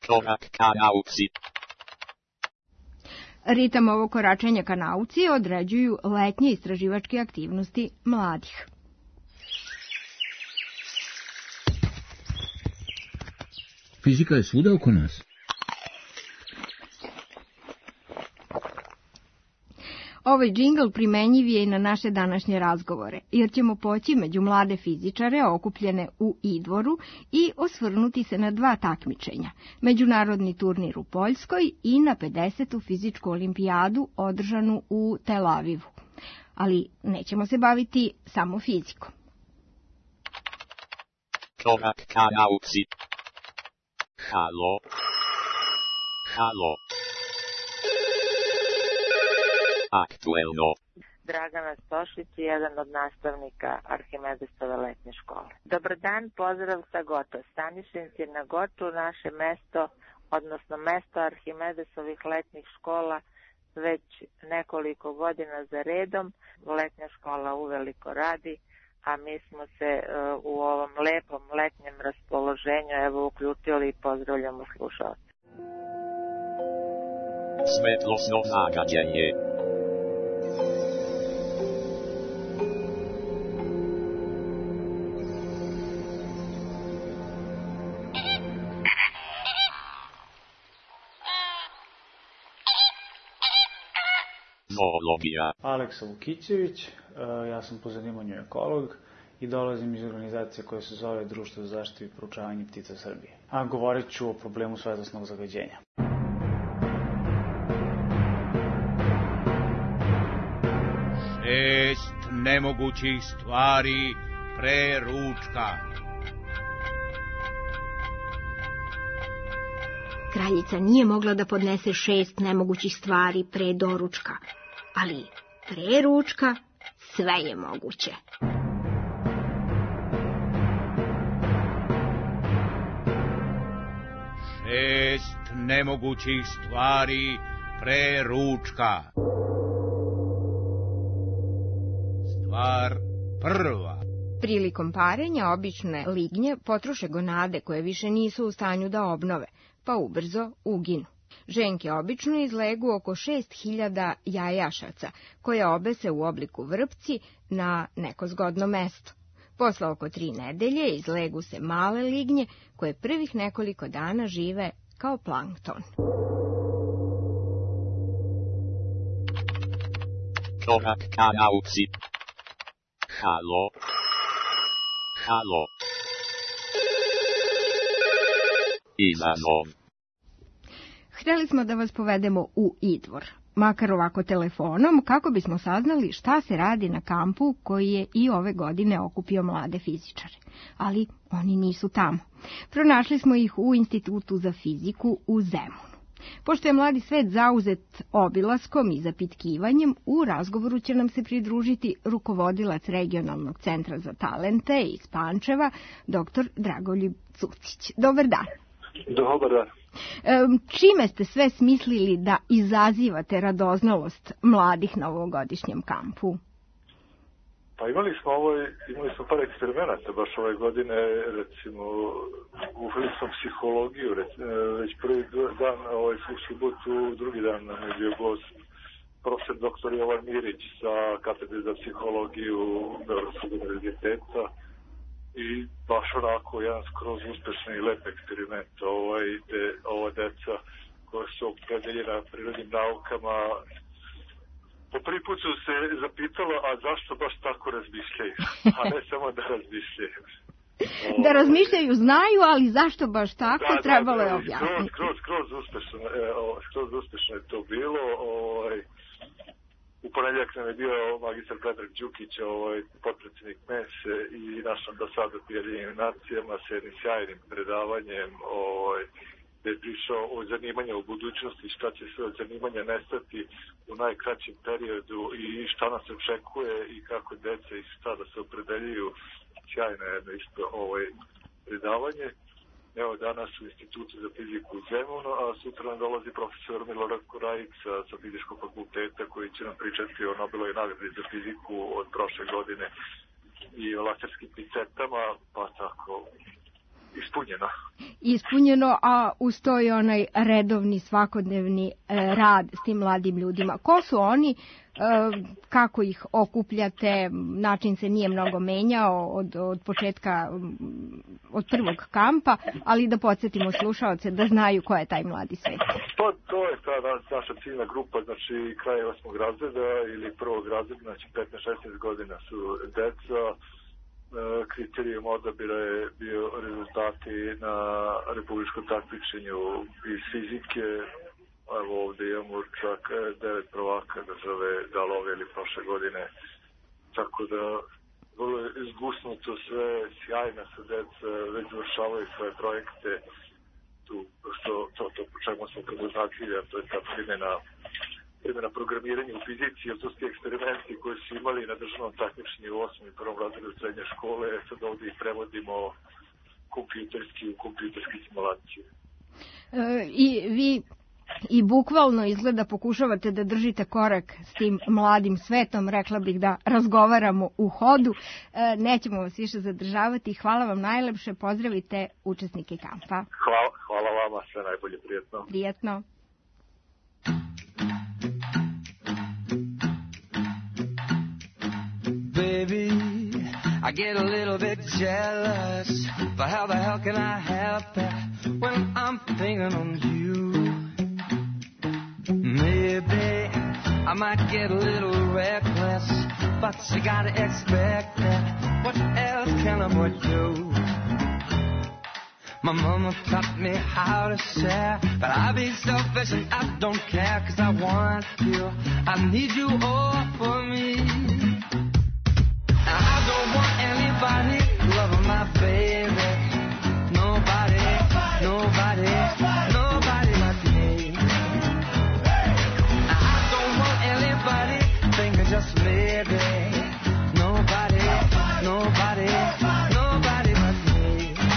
Korak ka nauci. Ritam ovog koračenja ka nauci određuju letnje istraživačke aktivnosti mladih. Fizika je svuda oko nas. Ovaj džingl primenjiv je i na naše današnje razgovore, jer ćemo poći među mlade fizičare okupljene u Idvoru i osvrnuti se na 2 takmičenja, međunarodni turnir u Poljskoj i na 50. fizičku olimpijadu održanu u Tel Avivu. Ali nećemo se baviti samo fizikom. Korak ka nauci. Halo. Halo. Aktuelno. Dragana Stošić je jedan od nastavnika Arhimedesove letnje škole. Dobar dan, pozdrav sa Goto. Stanišinci na Gotu, naše mesto, odnosno mesto Arhimedesovih letnjih škola već nekoliko godina za redom. Letnja škola uveliko radi, a mi smo se u ovom lepom letnjem raspoloženju uključili i pozdravljamo slušalce. Svetlosno zagađenje. Zoologija. Aleksa Vukićević, ja sam po zanimanju ekolog i dolazim iz organizacije koja se zove Društvo za zaštitu i proučavanje ptica Srbije. A govorit ću o problemu svetlosnog zagađenja. 6 nemogućih stvari pre ručka. Kraljica nije mogla da podnese 6 nemogućih stvari pre doručka, ali pre ručka sve je moguće. Šest nemogućih stvari pre ručka. Stvar prva. Prilikom parenja obične lignje potroše gonade koje više nisu u stanju da obnove, pa ubrzo uginu. Ženke obično izlegu oko 6000 jajašaca, koje obese u obliku vrpci na neko zgodno mesto. Posle oko 3 nedelje izlegu se male lignje, koje prvih nekoliko dana žive kao plankton. Korak ka nauci. Halo. Halo. Izazov. Hteli smo da vas povedemo u Idvor, makar ovako telefonom, kako bismo saznali šta se radi na kampu koji je i ove godine okupio mlade fizičare. Ali oni nisu tamo. Pronašli smo ih u Institutu za fiziku u Zemunu. Pošto je mladi svet zauzet obilaskom i zapitkivanjem, u razgovoru će nam se pridružiti rukovodilac Regionalnog centra za talente iz Pančeva, dr. Dragoljub Cucić. Dobar dan. Dobar dan. Čime ste sve smislili da izazivate radoznalost mladih na ovogodišnjem kampu? Pa imali smo par eksperimenata baš ove godine, recimo uveli smo psihologiju, već prvi dan, u subotu, drugi dan nam je bio gost profesor dr. Jovan Mirić sa katedre za psihologiju Beogradskog univerziteta i baš onako jedan skroz uspešan i lep eksperiment. Ova deca koja su opredeljena prirodnim naukama po prvi put su se zapitala, a zašto baš tako razmišljaju, a ne samo da razmišljaju. Da razmišljaju znaju, ali zašto baš tako, trebalo je objasniti. Skroz uspešno je to bilo. U ponedjeljak nam je bio magistar Predrag Đukić, potpredsjednik MES-e i naš ambasador u Ujedinjenim nacijama sa jednim sjajnim predavanjem gde je pričao o zanimanju u budućnosti, šta će sve od zanimanja nestati u najkraćem periodu i šta nas očekuje i kako deca i šta da se opredeljuju. Sjajno je jedno isto predavanje. Evo danas u Institutu za fiziku u Zemunu, a sutra nam dolazi profesor Milorad Korajić sa fizičkog fakulteta koji će nam pričati o Nobelovoj nagradi za fiziku od prošle godine i o laserskim picetama, pa tako Ispunjeno, a uz to je onaj redovni svakodnevni rad s tim mladim ljudima. Ko su oni, kako ih okupljate, način se nije mnogo menjao od početka, od prvog kampa, ali da podsjetimo slušaoce da znaju ko je taj mladi svet. Pa to je ta naša ciljna grupa, znači kraj 8. razreda ili 1. razreda, znači 15-16 godina su deca. Kriterijum odabira je bio rezultati na republičkom takmičenju iz fizike. Evo ovde imamo čak 9 prvaka države Galove ili prošle godine. Tako da vrlo je izgusnuto sve, sjajna su deca, već završavaju svoje projekte. To po čemu sam prepoznatljiva, to je ta primjena programiranja u fizici, jer to su ti eksperimenti koji su imali na državnom takmičenju u 8. i 1. razredu srednje škole, sad ovdje ih prevodimo u kompjutersku simulaciju. I bukvalno izgleda pokušavate da držite korak s tim mladim svetom, rekla bih da razgovaramo u hodu. Nećemo vas više zadržavati. Hvala vam najlepše, pozdravite učesnike kampa. Hvala vama, sve najbolje, prijetno. Prijetno. Baby, I get a little bit jealous, but how the hell can I help it when I'm thinking on you? Maybe I might get a little reckless, but you gotta expect it. What else can a boy do? My mama taught me how to share, but I be selfish and I don't care, 'cause I want you, I need you all for me. I don't want anybody loving my baby. Nobody like me. I don't want anybody thinking just maybe. Nobody like me.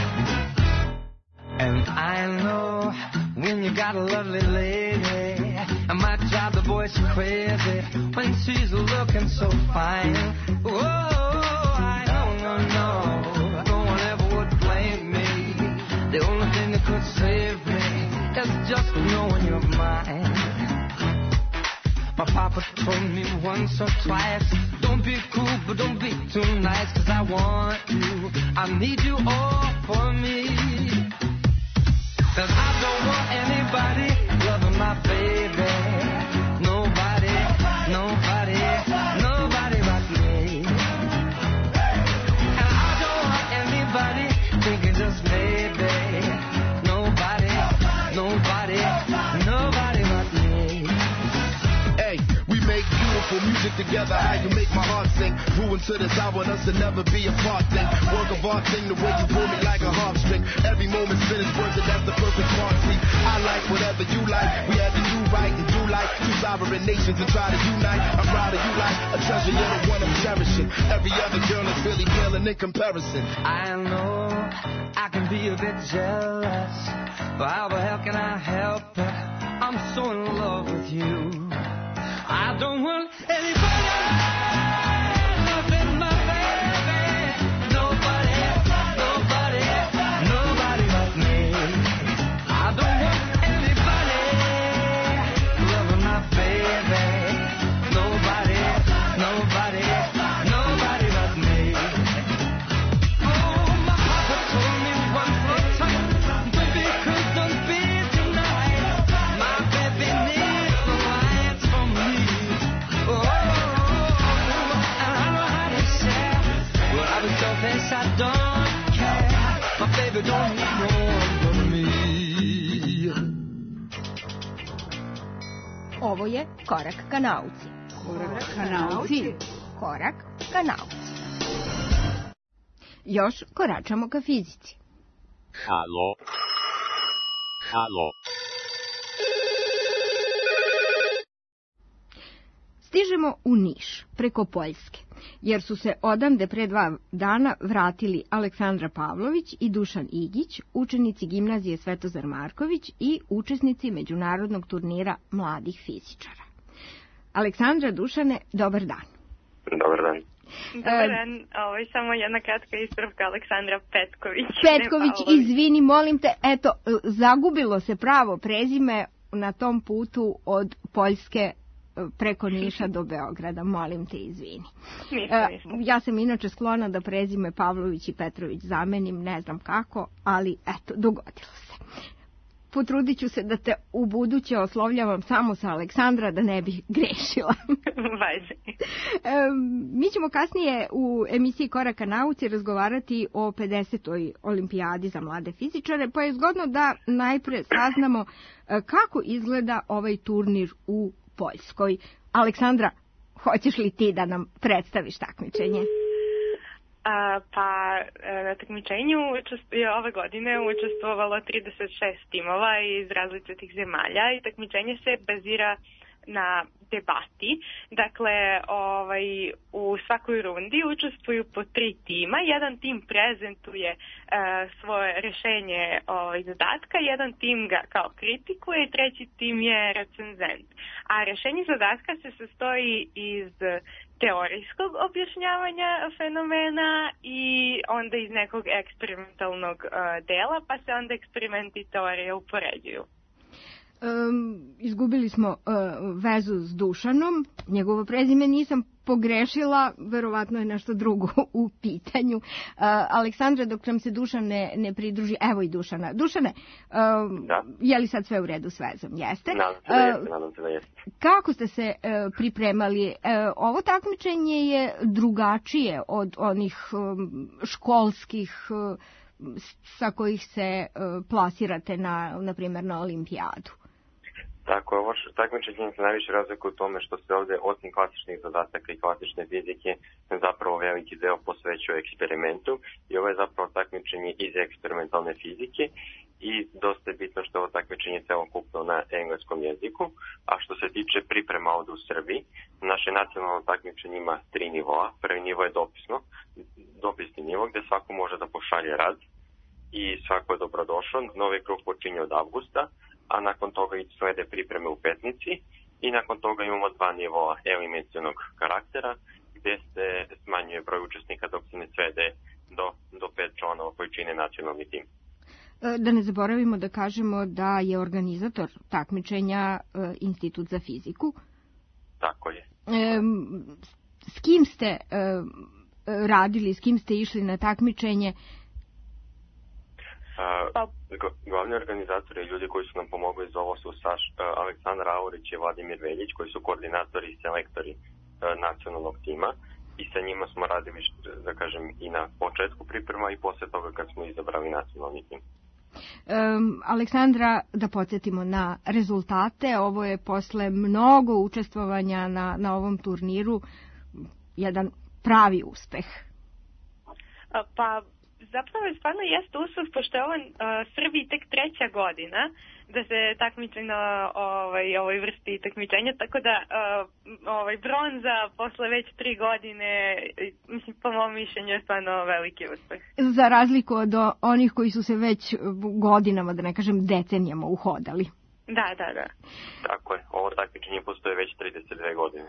And I know when you got a lovely lady, I might drive the boys crazy when she's looking so fine. Whoa. The only thing that could save me is just knowing you're mine. My papa told me once or twice, don't be cruel, but don't be too nice, 'cause I want you, I need you all for me. 'Cause I don't want anybody loving my baby. Nobody like me. And I don't want anybody thinking just maybe. Nobody like me. Hey, we make beautiful music together. How you make my heart sing. Grew into this, I want us to never be apart thing. Work of art thing, the way you pull me like a harp string. Every moment's finished words, and that's the perfect part. See, I like whatever you like. We had to do right and do like two sovereign nations and try to unite. I'm proud of you like a treasure, you're the one I'm cherishing. Every other girl is really paling in comparison. I know I can be a bit jealous, but how the hell can I help it? I'm so in love with you. I don't want anybody loving my baby. Nobody like me. I don't want anybody loving my baby. Nobody like me. Oh, my papa told me once more time, baby, don't be tonight. My baby needs the lights from me. Oh, and I know how to share. Well, I was selfish, I don't care. My baby don't need no one but me. Ovo je Korak ka nauci. Korak ka nauci. Još koračamo ka fizici. Halo. Stižemo u Niš, preko Poljske, jer su se odande pre 2 dana vratili Aleksandra Pavlović i Dušan Igić, učenici gimnazije Svetozar Marković i učesnici međunarodnog turnira mladih fizičara. Aleksandra, Dušane, dobar dan. Dobar dan. Dobar dan, samo jedna kratka ispravka, Aleksandra Petković. Petković, izvini, molim te, eto, zagubilo se pravo prezime na tom putu od Poljske preko Niša do Beograda, molim te, izvini. Ja sam inače sklona da prezime Pavlović i Petrović zamenim, ne znam kako, ali eto, dogodilo se. Potrudit ću se da te u buduće oslovljavam samo sa Aleksandra, da ne bih grešila. Mi ćemo kasnije u emisiji Koraka nauci razgovarati o 50. olimpijadi za mlade fizičare, pa je zgodno da najpre saznamo kako izgleda ovaj turnir u Poljskoj. Aleksandra, hoćeš li ti da nam predstaviš takmičenje? Na takmičenju je ove godine učestvovalo 36 timova iz različitih zemalja i takmičenje se bazira na debati. Dakle, u svakoj rundi učestvuju po 3 tima. Jedan tim prezentuje svoje rešenje zadatka, jedan tim ga kao kritikuje i treći tim je recenzent. A rešenje zadatka se sastoji iz teorijskog objašnjavanja fenomena i onda iz nekog eksperimentalnog dela, pa se onda eksperimenti i teorije upoređuju. Izgubili smo vezu s Dušanom, njegovo prezime nisam pogrešila, verovatno je nešto drugo u pitanju. Aleksandra, dok nam se Dušan ne pridruži, evo i Dušana. Dušane, je li sad sve u redu s vezom? Jeste? Nadam se da jeste. Kako ste se pripremali? Ovo takmičenje je drugačije od onih školskih sa kojih se plasirate na primjer na olimpijadu. Tako, ovo takmičenje se najviše razlikuje u tome što se ovdje, osim klasičnih zadataka i klasične fizike, zapravo veliki deo posvećuje eksperimentu i ovo je zapravo takmičenje iz eksperimentalne fizike i dosta je bitno što je ovo takmičenje celokupno na engleskom jeziku, a što se tiče priprema ovdje u Srbiji, naše nacionalno takmičenje ima 3 nivoa. Prvi nivo je dopisni nivo gdje svako može da pošalje rad i svako je dobrodošao. Novi krug počinje od avgusta, a nakon toga slede pripreme u Petnici i nakon toga imamo 2 nivoa eliminacionog karaktera gdje se smanjuje broj učesnika dok se ne svede do 5 članova koji čine nacionalni tim. Da ne zaboravimo da kažemo da je organizator takmičenja Institut za fiziku. Tako je. S kim ste radili, s kim ste išli na takmičenje? Glavni organizatori i ljudi koji su nam pomogli za ovo su Aleksandar Aurić i Vladimir Veljić, koji su koordinatori i selektori nacionalnog tima i sa njima smo radili, da kažem, i na početku priprema i posle toga kad smo izabrali nacionalni tim. Aleksandra, da podsjetimo na rezultate, ovo je posle mnogo učestvovanja na ovom turniru jedan pravi uspeh. Zapravo je stvarno jeste uspeh, pošto je ovo Srbiji tek 3. godina da se takmiče na ovoj vrsti takmičenja, tako da bronza posle već 3 godine, mislim, po mom mišljenju je stvarno veliki uspeh. Za razliku od onih koji su se već godinama, da ne kažem decenijama, uhodali. Da. Tako je, ovo takmičenje postoje već 32 godine.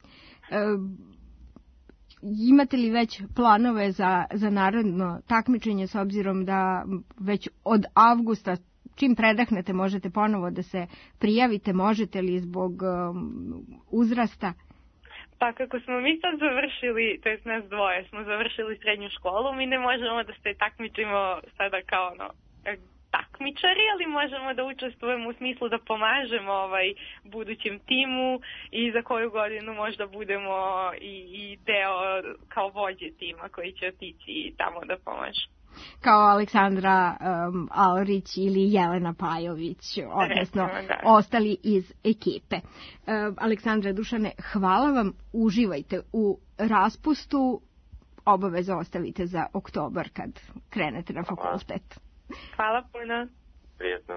Imate li već planove za naredno takmičenje, s obzirom da već od avgusta, čim predahnete, možete ponovo da se prijavite, možete li zbog uzrasta? Pa kako smo mi sad završili, to jest nas dvoje, smo završili srednju školu, mi ne možemo da se takmičimo sada kao takmičari, ali možemo da učestvujemo u smislu da pomažemo budućem timu i za koju godinu možda budemo i deo kao vođe tima koji će otići tamo da pomaže. Kao Aleksandra Aurić ili Jelena Pajović, odnosno ostali iz ekipe. Aleksandra, Dušane, hvala vam, uživajte u raspustu, obavezno ostavite za oktobar kad krenete na fakultet. Hvala puno. Prijetno.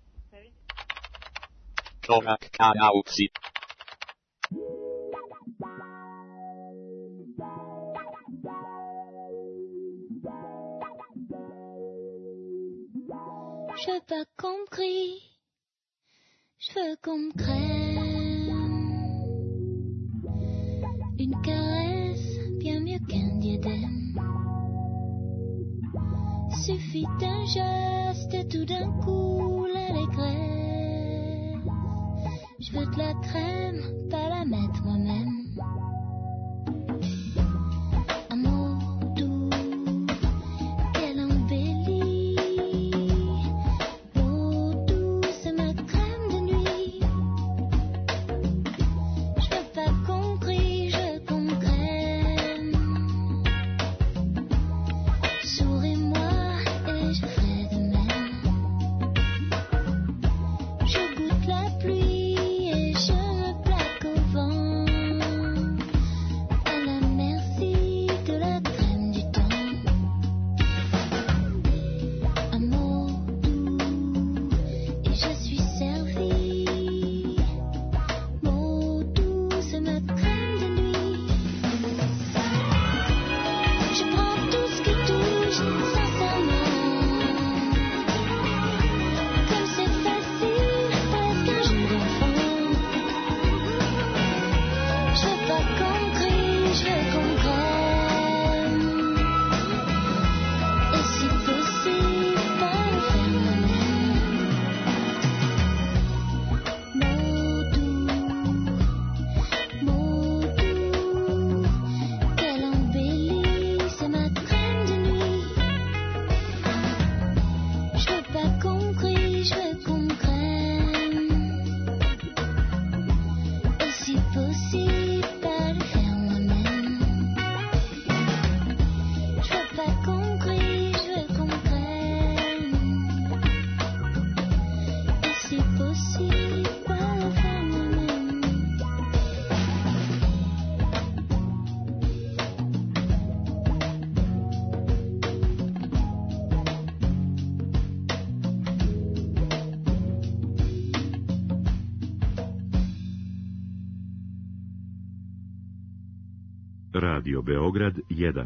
Korak ka nauci. Je pas compris, je veux qu'on me crème, une caresse bien mieux. mieux qu'un diadème. Suffit d'un geste et tout d'un coup l'allégresse. Je veux de la crème, pas la mettre moi-même. Radio Beograd 1.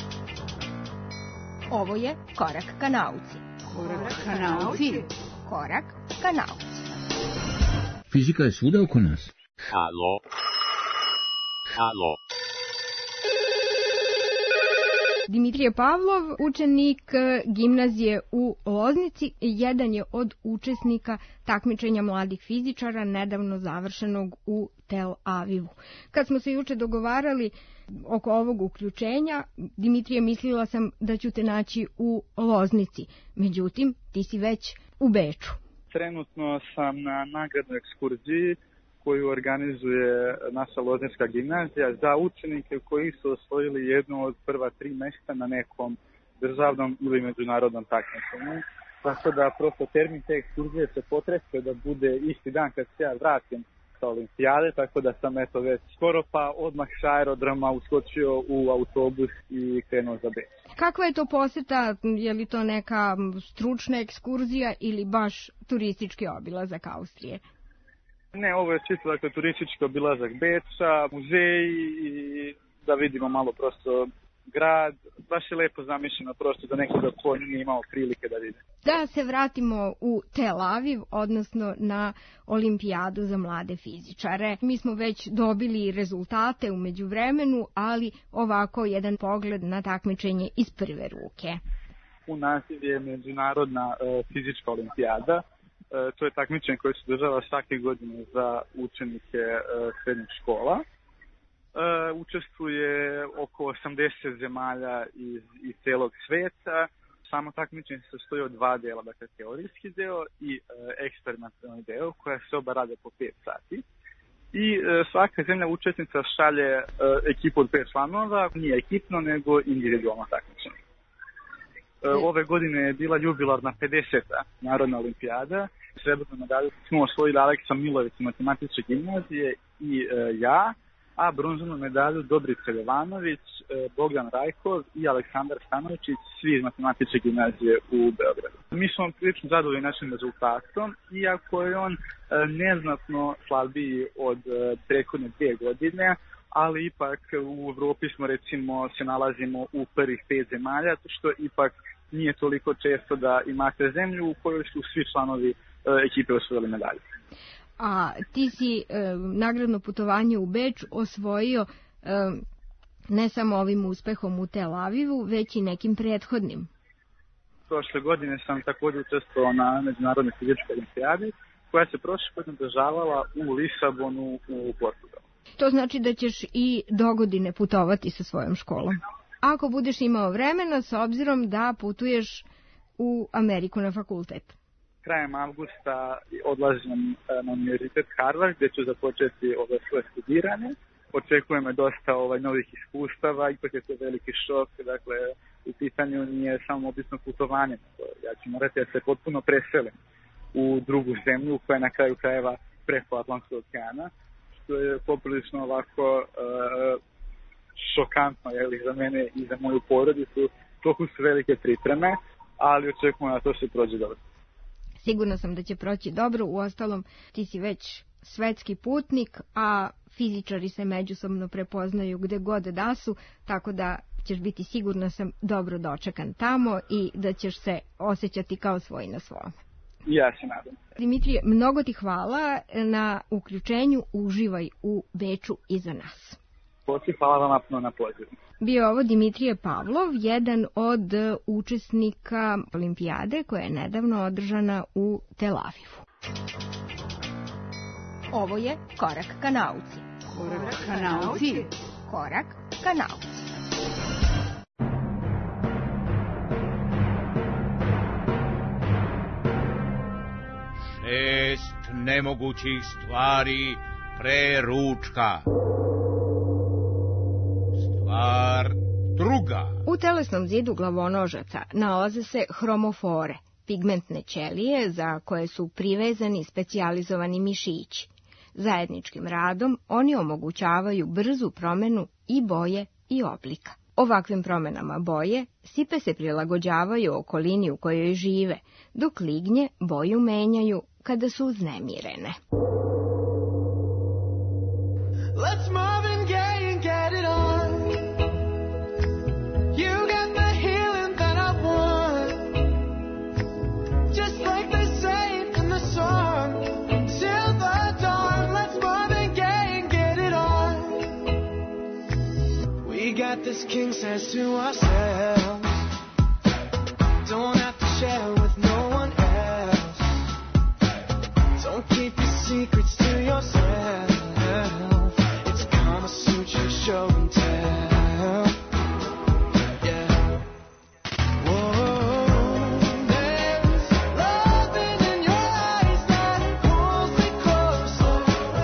Ovo je Korak ka nauci. Korak ka nauci. Korak ka nauci. Fizika je svuda oko nas. Halo. Halo. Dimitrije Pavlov, učenik gimnazije u Loznici, jedan je od učesnika takmičenja mladih fizičara nedavno završenog u Tel Avivu. Kad smo se juče dogovarali oko ovog uključenja, Dimitrije, mislila sam da ću te naći u Loznici. Međutim, ti si već u Beču. Trenutno sam na nagradnoj ekskurziji koju organizuje naša Loznička gimnazija za učenike koji su osvojili jedno od prva 3 mjesta na nekom državnom ili međunarodnom takmičenju. Tako da prosto termin te ekskurzije se potreće da bude isti dan kad se ja vratim sa olimpijade, tako da sam eto već skoro pa odmah sa aerodroma uskočio u autobus i krenuo za Beč. Kakva je to poseta? Je li to neka stručna ekskurzija ili baš turistički obilazak Austrije? Ne, ovo je čisto dakle turistički obilazak Beča, muzeji i da vidimo malo prosto grad. Baš je lepo zamišljeno prosto za nekoga ko nije imao prilike da vidi. Da se vratimo u Tel Aviv, odnosno na olimpijadu za mlade fizičare. Mi smo već dobili rezultate u međuvremenu, ali ovako jedan pogled na takmičenje iz prve ruke. U naziv je Međunarodna fizička olimpijada. To je takmičenje koje se održava svake godine za učenike srednjih škola. Učestvuje oko 80 zemalja iz celog sveta. Samo takmičenje se sastoji od 2 dela, dakle teorijski deo i eksperimentalni deo, koja se oba rade po 5 sati. I svaka zemlja učesnica šalje ekipu od 5 članova, nije ekipno nego individualno takmičenje. Ove godine je bila jubilarna 50. Narodna olimpijada. Srebrnu medalju smo osvojili Aleksa Milović iz Matematičke gimnazije i ja, a bronzanu medalju Dobrica Jovanović, Bogdan Rajkov i Aleksandar Stanović, svi iz Matematičke gimnazije u Beogradu. Mi smo prilično zadovoljni našim rezultatom, iako je on neznatno slabiji od prethodne 2 godine, ali ipak u Evropi smo recimo se nalazimo u prvih 5 zemalja, što ipak nije toliko često da imate zemlju u kojoj su svi članovi ekipe osvojili medalje. A ti si nagradno putovanje u Beč osvojio Ne samo ovim uspehom u Tel Avivu, već i nekim prethodnim. Prošle godine sam također učestvovao na Međunarodnoj fizičkoj olimpijadi, koja se prošle godine održavala u Lisabonu u Portugalu. To znači da ćeš i dogodine putovati sa svojom školom. Ako budeš imao vremena, s obzirom da putuješ u Ameriku na fakultet. Krajem avgusta odlazim na Univerzitet Harvard, gdje ću započeti svoje studiranje. Očekuje me dosta novih iskustava, ipak je to veliki šok, dakle u pitanju nije samo obično putovanje. Ja ću morati da se potpuno preselim u drugu zemlju koja je na kraju krajeva preko Atlantskog okeana, što je poprilično ovako šokantno za mene i za moju porodicu. Toliko su velike pripreme, ali očekujem da to se prođe dobro. Sigurna sam da će proći dobro, uostalom ti si već svetski putnik, a fizičari se međusobno prepoznaju gde god da su, tako da ćeš biti sigurna sam dobro dočekan tamo i da ćeš se osjećati kao svoj na svom. Ja se nadam. Dimitrije, mnogo ti hvala na uključenju, uživaj u Beču iza nas. Hvala vam na pozivu. Bio ovo Dimitrije Pavlov, jedan od učesnika olimpijade koja je nedavno održana u Tel Avivu. Ovo je Korak ka nauci. Korak ka nauci. Korak ka nauci. Šest nemogućih stvari pre ručka. Stvar druga. U telesnom zidu glavonožaca nalaze se hromofore, pigmentne ćelije za koje su privezani specijalizovani mišići. Zajedničkim radom oni omogućavaju brzu promenu i boje i oblika. Ovakvim promenama boje sipe se prilagođavaju okolini u kojoj žive, dok lignje boju menjaju kada su uznemirene. Let's Marvin Gaye and get it on. You got the healing that I want. Just like they say in the song. Till the dawn, let's Marvin Gaye and get it on. We got this king size to ourselves. Don't have to share with no one else. Don't keep your secrets to yourself. It's Kama Sutra show and tell. Yeah. Whoa, there's loving in your eyes that pulls me closer.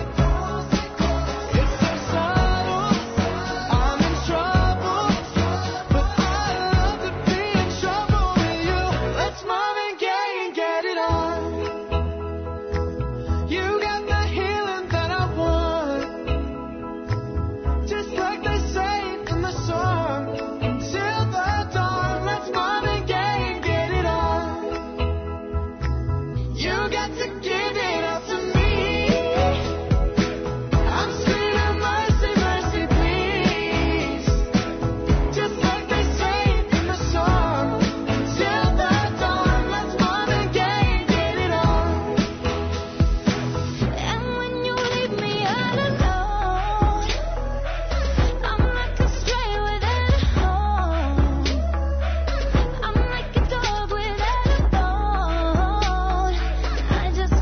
It's so subtle, I'm in trouble, but I love to be in trouble with you. Let's Marvin Gaye and get it on. You got the healing that I want. Just like they say in the song. Till the dawn, let's Marvin Gaye and get it on. You got to give it up to me. I'm screaming mercy, mercy, please. Just like they say in the song. Till the dawn, let's Marvin Gaye and get it on. And when you leave me all alone, I'm like a stray without a home. I'm like a dog without a bone. I just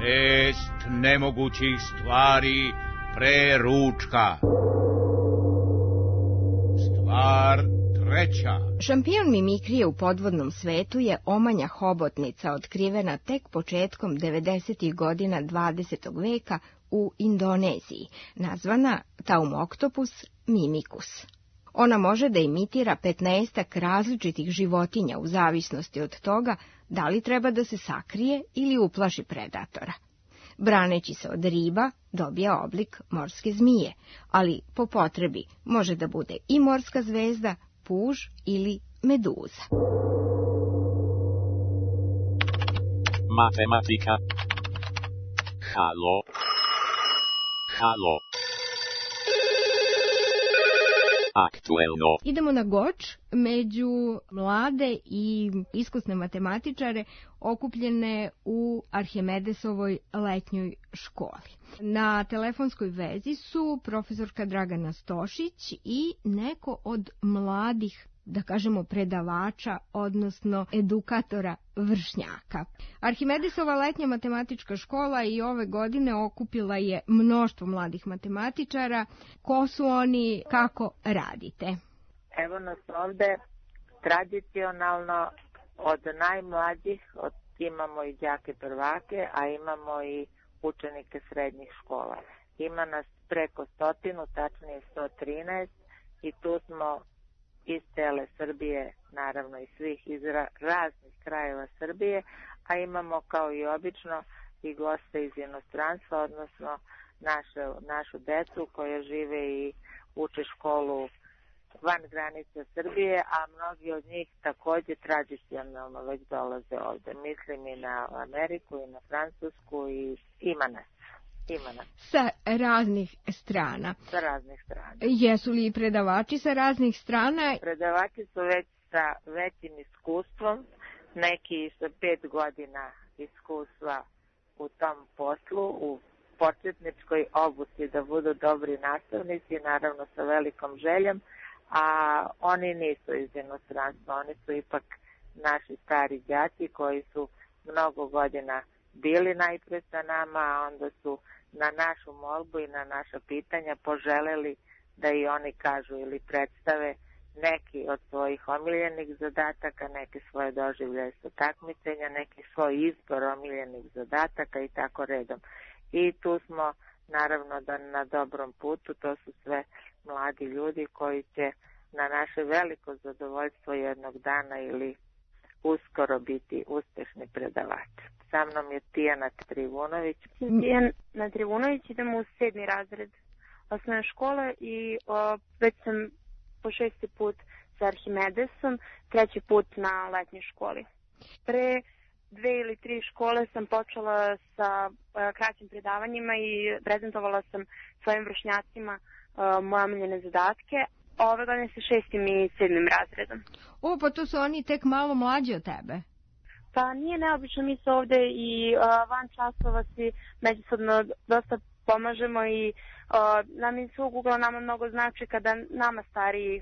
6 nemogućih stvari pre ručka. Stvar treća. Šampion mimikrije u podvodnom svetu je omanja hobotnica otkrivena tek početkom 90. godina 20. veka u Indoneziji, nazvana Taumoktopus mimicus. Ona može da imitira 15 različitih životinja u zavisnosti od toga da li treba da se sakrije ili uplaši predatora. Braneći se od riba, dobija oblik morske zmije, ali po potrebi može da bude i morska zvezda, puž ili meduza. Matematika. Halo. Halo. Aktuelno. Idemo na Goč, među mlade i iskusne matematičare okupljene u Arhimedesovoj letnjoj školi. Na telefonskoj vezi su profesorka Dragana Stošić i neko od mladih, da kažemo, predavača, odnosno edukatora vršnjaka. Arhimedesova letnja matematička škola i ove godine okupila je mnoštvo mladih matematičara. Ko su oni, kako radite? Evo nas ovde tradicionalno od najmlađih, imamo i đake prvake, a imamo i učenike srednjih škola. Ima nas preko 100, tačnije 113, i tu smo iz cele Srbije, naravno i svih iz raznih krajeva Srbije, a imamo kao i obično i goste iz inostranstva, odnosno našu decu koja žive i uče školu van granica Srbije, a mnogi od njih takođe tradicionalno već dolaze ovde. Mislim i na Ameriku i na Francusku i ima nas. Sa raznih strana. Sa raznih strana. Jesu li predavači sa raznih strana? Predavači su već sa većim iskustvom, neki sa 5 godina iskustva u tom poslu, u početničkoj obuci da budu dobri nastavnici, naravno sa velikom željom, a oni nisu iz inostranstva, oni su ipak naši stari đaci koji su mnogo godina bili najpre sa nama, a onda su na našu molbu i na naša pitanja poželeli da i oni kažu ili predstave neki od svojih omiljenih zadataka, neke svoje doživljaje sa takmičenja, neki svoj izbor omiljenih zadataka i tako redom. I tu smo naravno da na dobrom putu, to su sve mladi ljudi koji će na naše veliko zadovoljstvo jednog dana ili uskoro biti uspešni predavači. Sa mnom je Tijana Trivunović. Tijana Trivunović, idem u 7. razred osnovne škole i već sam po 6. put sa Arhimedesom, 3. put na letnjoj školi. Pre 2 ili 3 škole sam počela sa kraćim predavanjima i prezentovala sam svojim vršnjacima moje omiljene zadatke. Ove godine sa 6. i 7. razredom. O, pa to su oni tek malo mlađi od tebe. Pa nije neobično, mi se ovde i van časova si međusobno dosta pomažemo i nam iz svog ugla nama mnogo znači kada nama stariji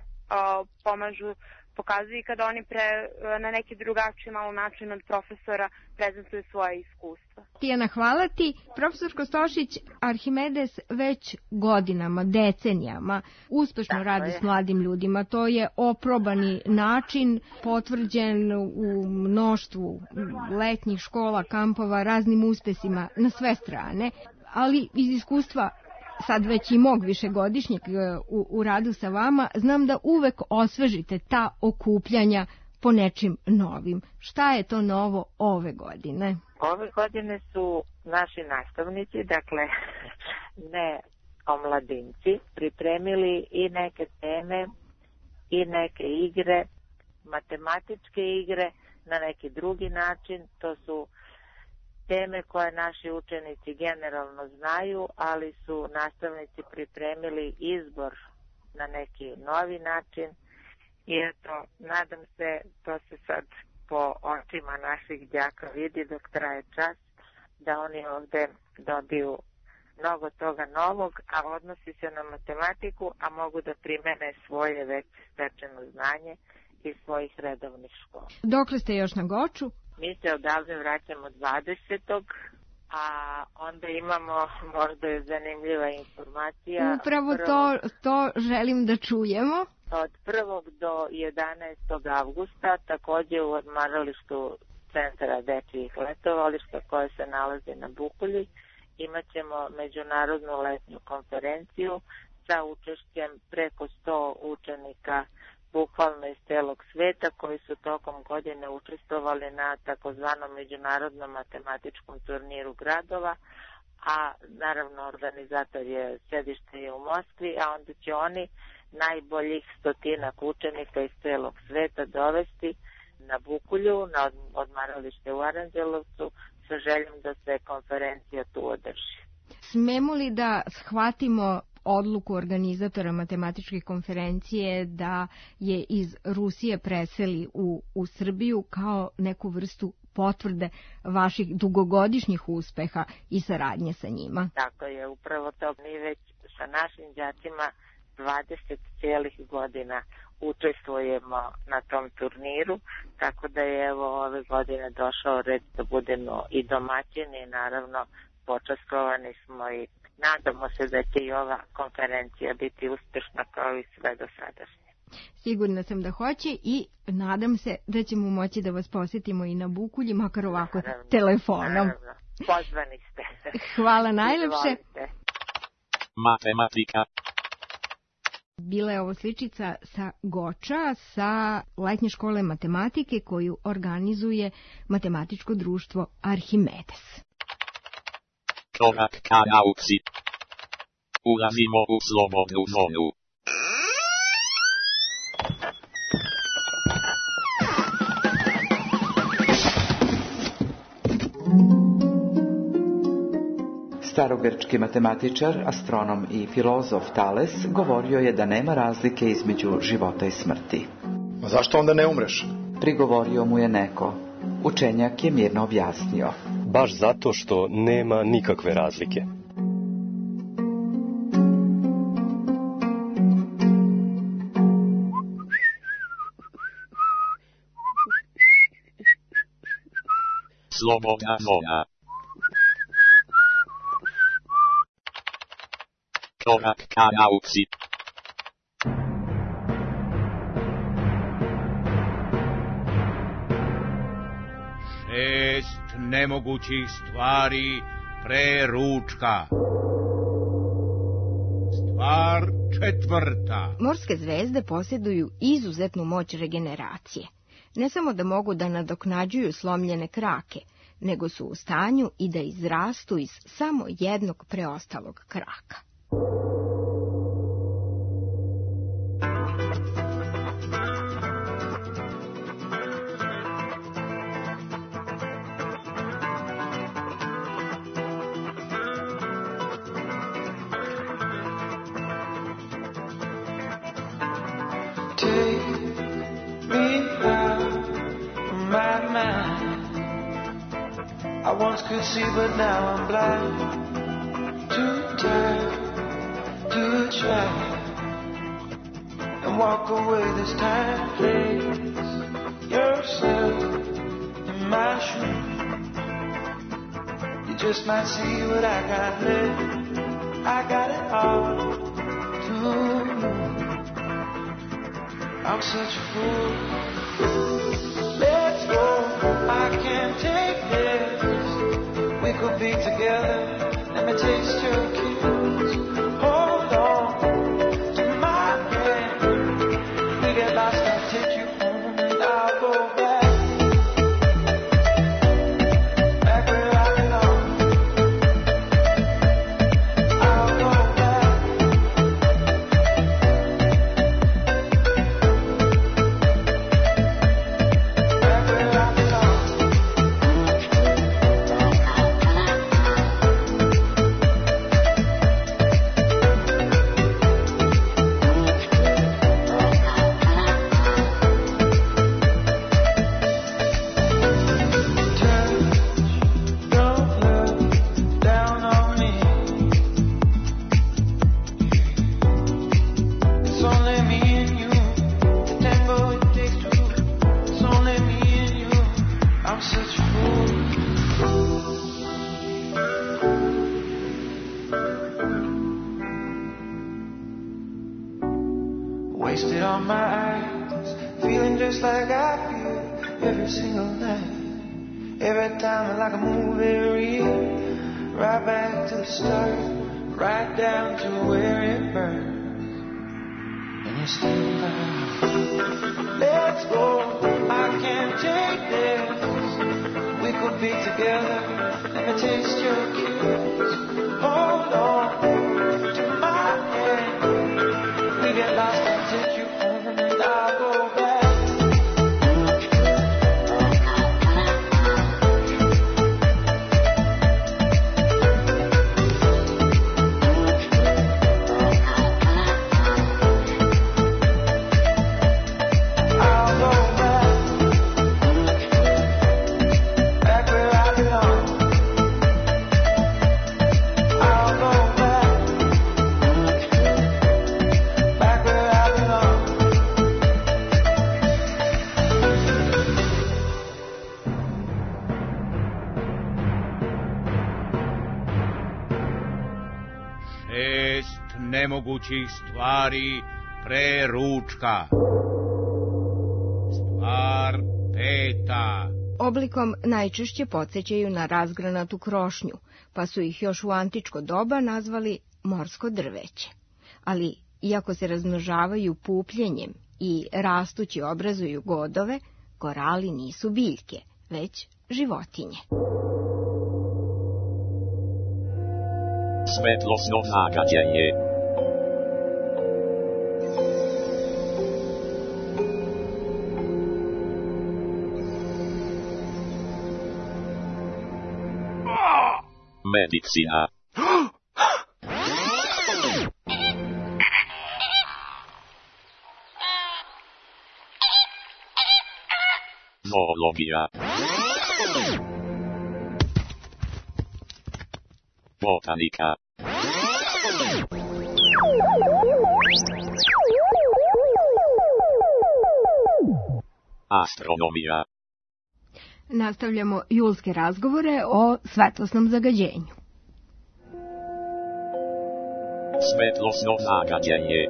pomažu, pokazuju i kada oni na neki drugačiji malo način od profesora prezentuju svoje iskustva. Tijana, hvala ti. Profesorko Stošić, Arhimedes već godinama, decenijama uspešno radi s mladim ljudima. To je oprobani način, potvrđen u mnoštvu letnjih škola, kampova, raznim uspesima na sve strane, ali iz iskustva sad već i mog višegodišnjeg u radu sa vama, znam da uvek osvežite ta okupljanja po nečim novim. Šta je to novo ove godine? Ove godine su naši nastavnici, dakle ne omladinci, pripremili i neke teme i neke igre, matematičke igre na neki drugi način. To su teme koje naši učenici generalno znaju, ali su nastavnici pripremili izbor na neki novi način i eto, nadam se, to se sad po očima naših đaka vidi dok traje čas, da oni ovde dobiju mnogo toga novog, a odnosi se na matematiku, a mogu da primene svoje već stečeno znanje iz svojih redovnih škola. Dokle ste još na Goču? Mi se odavde vraćamo 20. A onda imamo možda je zanimljiva informacija. Upravo to želim da čujemo. Od 1. do 11. avgusta takođe u odmaralištu Centra dečijih letovališta koje se nalazi na Bukulji imat ćemo međunarodnu letnju konferenciju sa učešćem preko 100 učenika bukvalno iz celog sveta koji su tokom godine učestvovali na takozvanom međunarodnom matematičkom turniru gradova, a naravno organizator je sedište je u Moskvi, a onda će oni najboljih 100 učenika iz celog sveta dovesti na Bukulju, na odmaralište u Aranđelovcu, sa željom da se konferencija tu održi. Smemo li da shvatimo odluku organizatora matematičke konferencije da je iz Rusije preseli u Srbiju kao neku vrstu potvrde vaših dugogodišnjih uspeha i saradnje sa njima? Tako je, upravo to. Mi već sa našim đacima 20 cijelih godina učestvujemo na tom turniru, tako da je evo ove godine došao red da budemo i domaćini i naravno počastvovani smo i nadamo se da će i ova konferencija biti uspešna kao i sve do sadašnje. Sigurna sam da hoće i nadam se da ćemo moći da vas posjetimo i na Bukulji, makar ovako telefonom. Naravno. Pozvani ste. Hvala najlepše. Matematika. Bila je ovo sličica sa Goča, sa letnje škole matematike koju organizuje matematičko društvo Arhimedes. Korak ka nauci. Ulazimo u slobodnu zonu. Starogrčki matematičar, astronom i filozof Tales govorio je da nema razlike između života i smrti. A zašto onda ne umreš? Prigovorio mu je neko. Učenjak je mirno objasnio. Baš zato što nema nikakve razlike. Slobodna zona. Korak ka nauci. Šest nemogućih stvari pre ručka. Stvar četvrta. Morske zvezde posjeduju izuzetnu moć regeneracije. Ne samo da mogu da nadoknađuju slomljene krake, nego su u stanju i da izrastu iz samo jednog preostalog kraka. I once could see, but now I'm blind. Too tired to try and walk away this time. Place yourself in my shoes. You just might see what I got left. I got it all to lose. I'm such a fool. Let's go. I can't take this. We could be together. Let me taste your kiss. Hold on to my hand. We get lost, I'll take you home and I'll go back. Back where I belong. I'll go back. Back where I belong. on my eyes, feeling just like I feel every single night. Every time it's like a movie reel, right back to the start, right down to where it burns. And you stand by. Let's go, I can't take this. We could be together, let me taste your kiss. Hold on to my hand. We get lost and take you home and I'll go back. Nemogućih stvari pre ručka. Stvar peta. Oblikom najčešće podsjećaju na razgranatu krošnju, pa su ih još u antičko doba nazvali morsko drveće. Ali, iako se razmnožavaju pupljenjem i rastući obrazuju godove, korali nisu biljke, već životinje. Svetlosno zagađenje. Medicina. Zoologija. Botanika. Astronomija. Nastavljamo julske razgovore o svetlosnom zagađenju. Svetlosno zagađenje.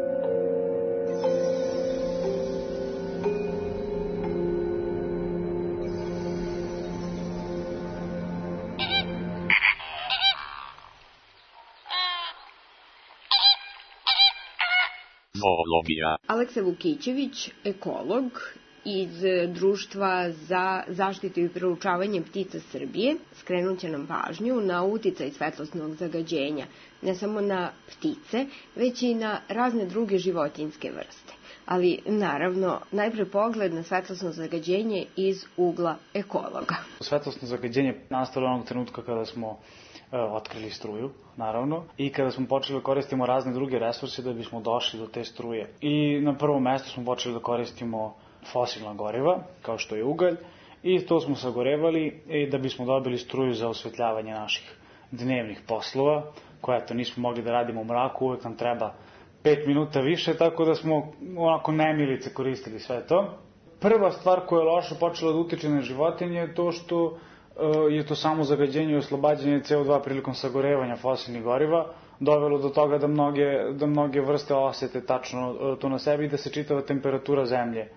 Zoologija. Aleksa Vukićević, ekolog iz Društva za zaštitu i proučavanje ptica Srbije, skrenut će nam pažnju na uticaj svetlosnog zagađenja, ne samo na ptice, već i na razne druge životinjske vrste. Ali, naravno, najpre pogled na svetlosno zagađenje iz ugla ekologa. Svetlosno zagađenje nastalo onog trenutka kada smo otkrili struju, naravno, i kada smo počeli da koristimo razne druge resurse da bismo došli do te struje. I na prvom mestu smo počeli da koristimo fosilna goriva, kao što je ugalj, i to smo sagorevali da bismo dobili struju za osvetljavanje naših dnevnih poslova, koja to nismo mogli da radimo u mraku, uvek nam treba 5 minuta više, tako da smo onako nemilice koristili sve to. Prva stvar koja je loše počela da utiče na životinje je to što je to samo zagađenje i oslobađanje CO2 prilikom sagorevanja fosilnih goriva dovelo do toga da mnoge vrste osete tačno to na sebi i da se čitava temperatura zemlje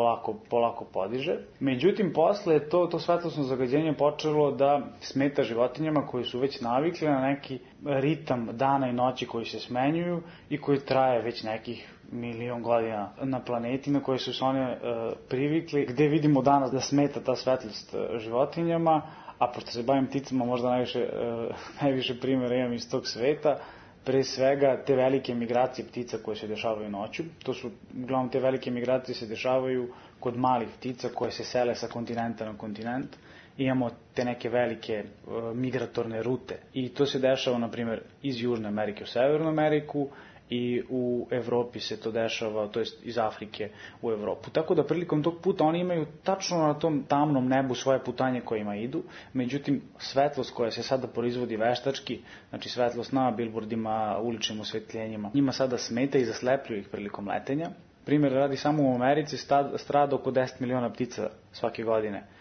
polako podiže. Međutim, posle je to svetlosno zagađenje počelo da smeta životinjama koji su već navikli na neki ritam dana i noći koji se smenjuju i koji traje već nekih 1.000.000 godina na planeti na kojoj su se one privikli, gde vidimo danas da smeta ta svetlost životinjama, a pošto se bavim pticama možda najviše primjera imam iz tog sveta. Pre svega te velike migracije ptica koje se dešavaju noću. To su, uglavnom te velike migracije se dešavaju kod malih ptica koje se sele sa kontinenta na kontinent. Imamo te neke velike migratorne rute i to se dešava, na primjer, iz Južne Amerike u Severnu Ameriku i u Evropi se to dešava, to jest iz Afrike u Evropu. Tako da prilikom tog puta oni imaju tačno na tom tamnom nebu svoje putanje kojima idu, međutim svetlost koja se sada proizvodi veštački, znači svetlost na bilbordima, uličnim osvetljenjima, njima sada smeta i zaslepljuje ih prilikom letenja. Primjer radi, samo u Americi strada oko 10 miliona ptica svake godine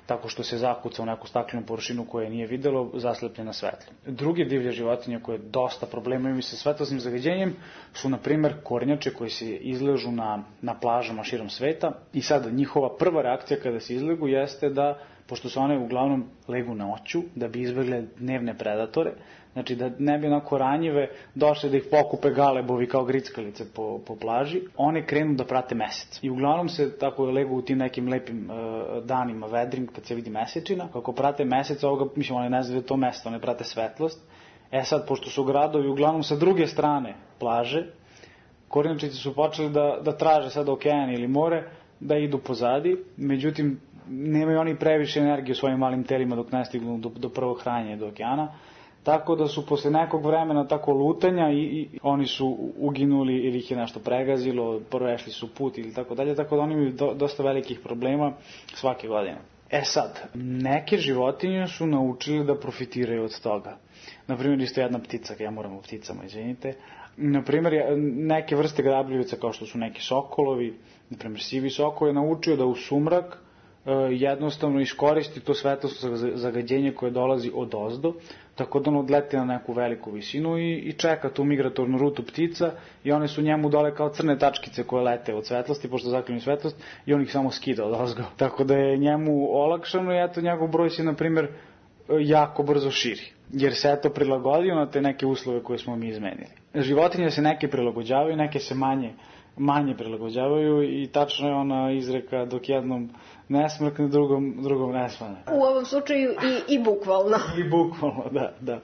tako što se zakuca u neku staklenu površinu koje nije videlo, zaslepljena svetlom. Druge divlje životinje koje dosta problema imaju sa svetlosnim zagađenjem su, na primer, kornjače koji se izležu na plažama širom sveta i sad njihova prva reakcija kada se izlegu jeste da, pošto se one uglavnom legu noću, da bi izbegle dnevne predatore, znači da ne bi onako ranjive došle da ih pokupe galebovi kao grickalice po plaži, one krenu da prate mesec. I uglavnom se tako legu u tim nekim lepim danima vedrim kad se vidi mesečina. Kako prate mesec, ovoga, mislim, one ne znaju da je to mesto, one prate svetlost. Sad, pošto su gradovi uglavnom sa druge strane plaže, kornjačice su počeli da traže sad okean ili more, da idu pozadi, međutim, nemaju oni previše energije u svojim malim telima dok ne stignu do prvog hranjenja do okeana. Tako da su posle nekog vremena tako lutanja i oni su uginuli ili ih je nešto pregazilo, prešli su put ili tako dalje, tako da oni imaju dosta velikih problema svake godine. Sad, neke životinje su naučili da profitiraju od toga. Naprimjer, isto jedna ptica, ja moram o pticama, izvinite. Naprimjer, neke vrste grabljivica kao što su neki sokolovi, naprimjer sivi sokol je naučio da u sumrak jednostavno iskoristi to svetlosno zagađenje koje dolazi odozdo, tako da on odleti na neku veliku visinu i čeka tu migratornu rutu ptica i one su njemu dole kao crne tačkice koje lete od svetlosti, pošto zaklinju svetlost, i on ih samo skida odozgo. Tako da je njemu olakšano i eto njegov broj se, na primjer, jako brzo širi, jer se eto prilagodio na te neke uslove koje smo mi izmenili. Životinje se neke prilagođavaju, neke se manje prilagođavaju i tačno je ona izreka dok jednom ne smrkne, drugom ne svane. U ovom slučaju i bukvalno. I bukvalno, da.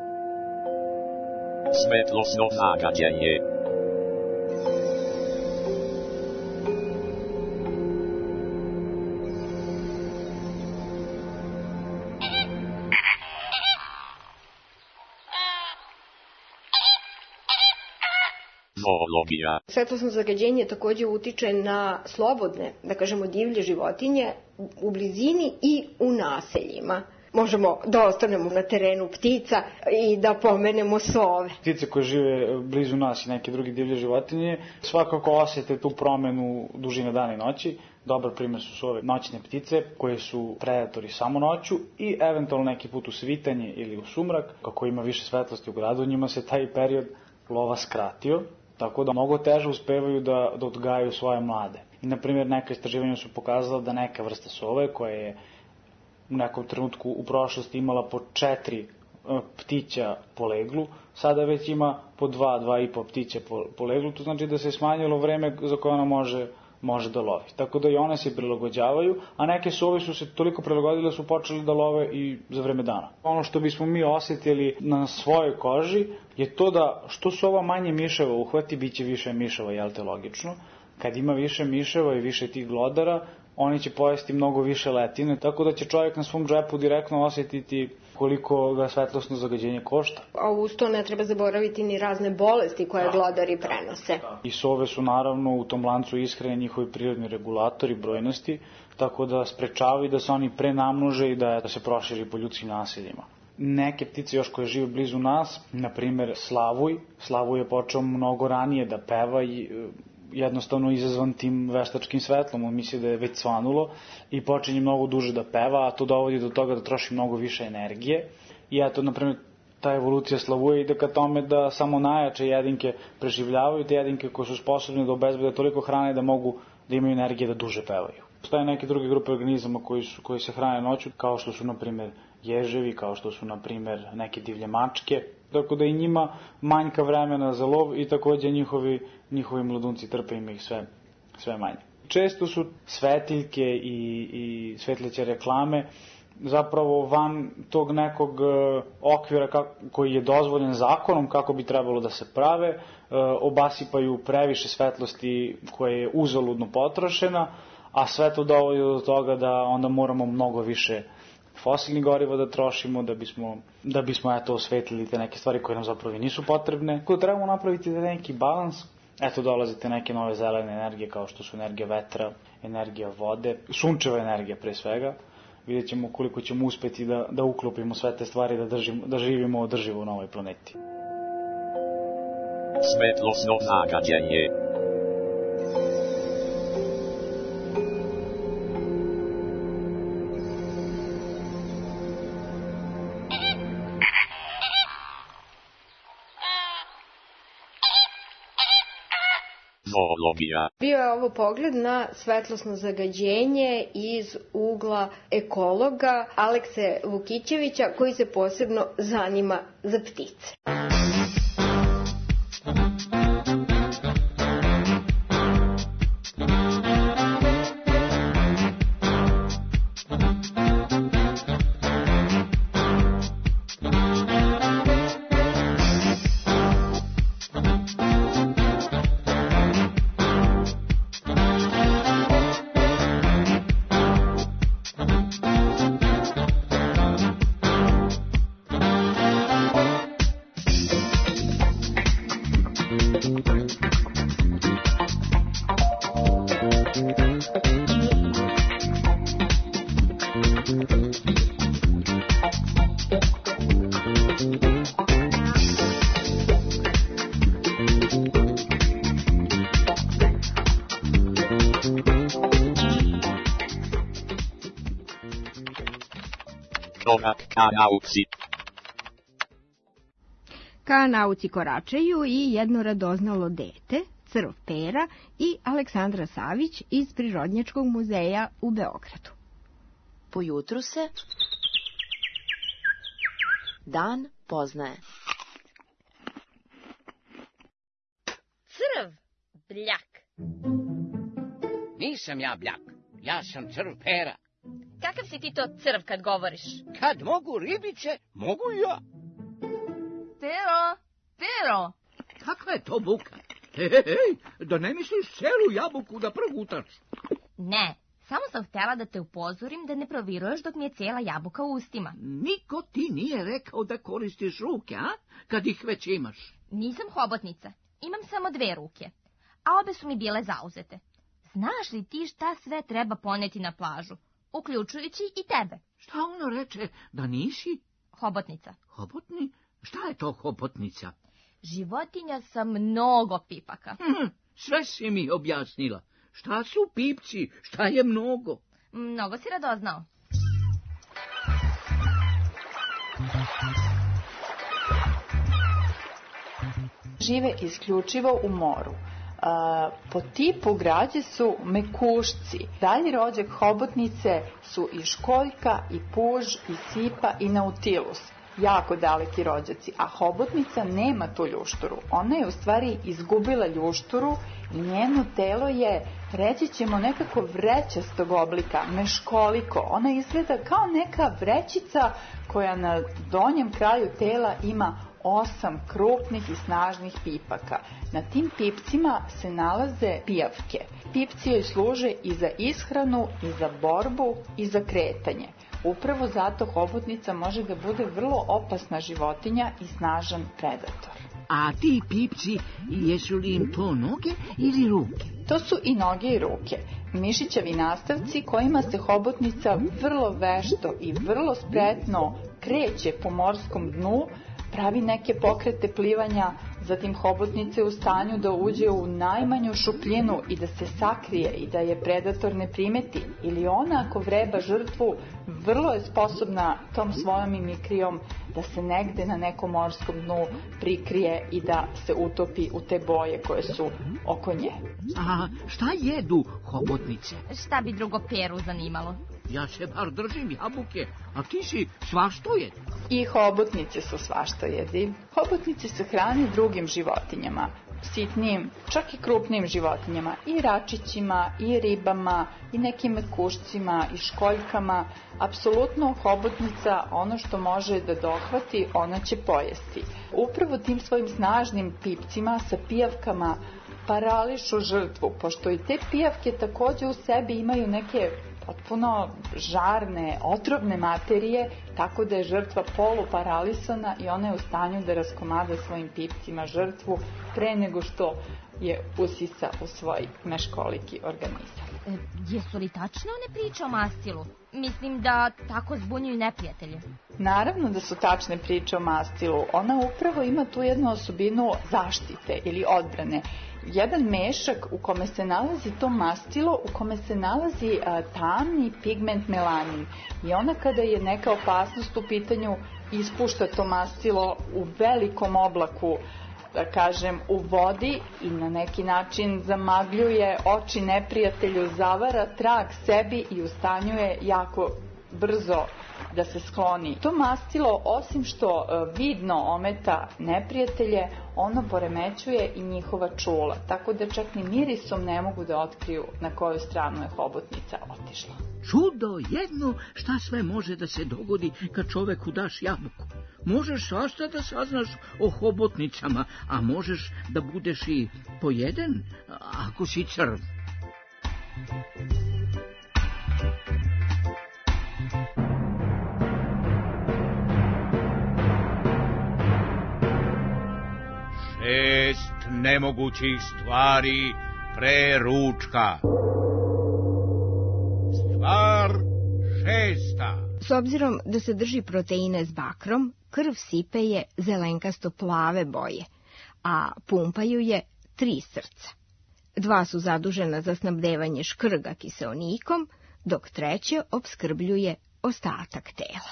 Svetlosno zagađenje. Zoologija. Svetlosno zagađenje takođe utiče na slobodne, da kažemo divlje životinje u blizini i u naseljima. Možemo da ostanemo na terenu ptica i da pomenemo sove. Ptice koje žive blizu nas i neke druge divlje životinje svakako osjete tu promenu dužine dana i noći. Dobar primjer su sove noćne ptice koje su predatori samo noću i eventualno neki put u svitanje ili u sumrak. Kako ima više svetlosti u gradu, njima se taj period lova skratio, tako da mnogo teže uspevaju da odgajaju svoje mlade. I, na primjer, neka istraživanja su pokazala da neka vrsta sove koja je u nekom trenutku u prošlosti imala po 4 ptića po leglu, sada već ima po 2,5 ptića po leglu, to znači da se smanjilo vreme za koje ona može da lovi. Tako da i one se prilagođavaju, a neke sove su se toliko prilagodile su počeli da love i za vreme dana. Ono što bismo mi osjetili na svojoj koži je to da što sova manje miševa uhvati, bit će više miševa, jel te logično? Kad ima više miševa i više tih glodara, oni će pojesti mnogo više letine, tako da će čovjek na svom džepu direktno osjetiti koliko ga svetlosno zagađenje košta. A uz to ne treba zaboraviti ni razne bolesti koje glodari prenose. I sove su naravno u tom lancu ishrane njihovi prirodni regulatori brojnosti, tako da sprečavaju da se oni prenamnože i da se proširi po ljudskim naseljima. Neke ptice još koje žive blizu nas, na primjer Slavuj je počeo mnogo ranije da peva i jednostavno izazvan tim veštačkim svetlom, on misli da je već svanulo i počinje mnogo duže da peva, a to dovodi do toga da troši mnogo više energije. I eto, na primjer, ta evolucija Slavuje ide ka tome da samo najjače jedinke preživljavaju, te jedinke koje su sposobne da obezbede toliko hrane da mogu da imaju energije da duže pevaju. Postoje neke druge grupe organizama koji se hrane noću, kao što su, na primjer, ježevi, kao što su, na primjer, neke divlje mačke, tako da i njima manjka vremena za lov i takođe njihovi mladunci trpe im ih sve manje. Često su svetiljke i svetleće reklame zapravo van tog nekog okvira koji je dozvoljen zakonom kako bi trebalo da se prave, obasipaju previše svetlosti koja je uzaludno potrošena, a sve to dovodi do toga da onda moramo mnogo više fosilnih goriva da trošimo da bismo eto osvetlili te neke stvari koje nam zapravo nisu potrebne. Ako trebamo napraviti neki balans, eto dolazite neke nove zelene energije kao što su energija vetra, energija vode, sunčeva energija pre svega. Vidjet ćemo koliko ćemo uspeti da uklopimo sve te stvari da živimo održivo na ovoj planeti. Svetlosno zagađenje. Zoologija. Bio je ovo pogled na svetlosno zagađenje iz ugla ekologa Alekse Vukićevića, koji se posebno zanima za ptice. Ka nauci. Ka nauci koračaju i jedno radoznalo dete, crv Pera i Aleksandra Savić iz Prirodnjačkog muzeja u Beogradu. Po jutru se dan poznaje. Crv, bljak. Nisam ja bljak, ja sam crv Pera. Kakav si ti to crv kad govoriš? Kad mogu ribice, mogu i ja. Pero. Kakva je to buka? Hej, da ne misliš celu jabuku da progutaš? Ne, samo sam htjela da te upozorim da ne proviruješ dok mi je cijela jabuka u ustima. Niko ti nije rekao da koristiš ruke, a? Kad ih već imaš. Nisam hobotnica, imam samo 2 ruke, a obe su mi bile zauzete. Znaš li ti šta sve treba poneti na plažu, uključujući i tebe? Šta ono reče, da nisi? Hobotnica. Hobotni? Šta je to hobotnica? Životinja sa mnogo pipaka. Sve si mi objasnila. Šta su pipci? Šta je mnogo? Mnogo si radoznao. Žive isključivo u moru. Po tipu građe su mekušci. Dalji rođak hobotnice su i školjka, i puž, i sipa, i nautilus. Jako daleki rođaci, a hobotnica nema tu ljušturu. Ona je u stvari izgubila ljušturu i njeno telo je, reći ćemo, nekako vrećastog oblika, meškoliko. Ona izgleda kao neka vrećica koja na donjem kraju tela ima 8 krupnih i snažnih pipaka. Na tim pipcima se nalaze pijavke. Pipci joj služe i za ishranu, i za borbu, i za kretanje. Upravo zato hobotnica može da bude vrlo opasna životinja i snažan predator. A ti pipci, jesu li im to noge ili ruke? To su i noge i ruke. Mišićevi nastavci kojima se hobotnica vrlo vešto i vrlo spretno kreće po morskom dnu, pravi neke pokrete plivanja, zatim hobotnica je u stanju da uđe u najmanju šupljinu i da se sakrije i da je predator ne primeti. Ili ona, ako vreba žrtvu, vrlo je sposobna tom svojom mimikrijom da se negde na nekom morskom dnu prikrije i da se utopi u te boje koje su oko nje. A šta jedu hobotnice? Šta bi drugo Peru zanimalo? Ja se bar držim jabuke, a ti si svaštojed. I hobotnice su svaštojedi. Hobotnice se hrane drugim životinjama, sitnim, čak i krupnim životinjama, i račićima, i ribama, i nekim mekušcima, i školjkama. Apsolutno hobotnica ono što može da dohvati, ona će pojesti. Upravo tim svojim snažnim pipcima sa pijavkama parališu žrtvu, pošto i te pijavke takođe u sebi imaju neke potpuno žarne, otrovne materije, tako da je žrtva poluparalisana i ona je u stanju da raskomada svojim pipcima žrtvu pre nego što je usisa u svoj meškoliki organizam. Jesu li tačne one priče o mastilu? Mislim da tako zbunjuju neprijatelje. Naravno da su tačne priče o mastilu. Ona upravo ima tu jednu osobinu zaštite ili odbrane. Jedan mešak u kome se nalazi to mastilo, u kome se nalazi tamni pigment melanin. I ona kada je neka opasnost u pitanju ispušta to mastilo u velikom oblaku da kažem, u vodi i na neki način zamagljuje oči neprijatelju, zavara trag sebi i u stanju je jako brzo da se skloni. To mastilo, osim što vidno ometa neprijatelje, ono poremećuje i njihova čula, tako da čak ni mirisom ne mogu da otkriju na koju stranu je hobotnica otišla. Čudo jedno šta sve može da se dogodi kad čoveku daš jabuku. Možeš svašta da saznaš o hobotnicama, a možeš da budeš i pojeden ako si crv. Šest nemogućih stvari pre ručka. Stvar šesta. S obzirom da sadrži proteine s bakrom, krv sipe je zelenkasto-plave boje, a pumpaju je 3 srca. 2 su zadužena za snabdevanje škrga kiseonikom, dok 3. opskrbljuje ostatak tela.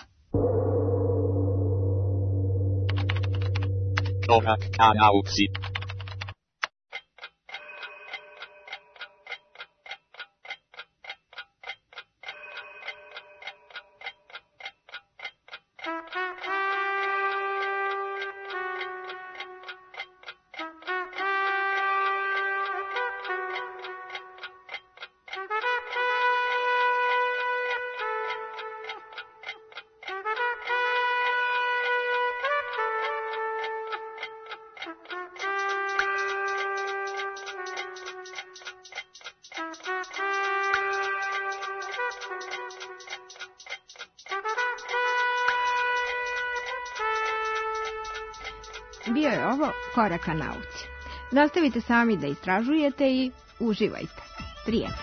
Korak ka nauci. Bio je ovo Korak ka nauci. Nastavite sami da istražujete i uživajte. Prijatno.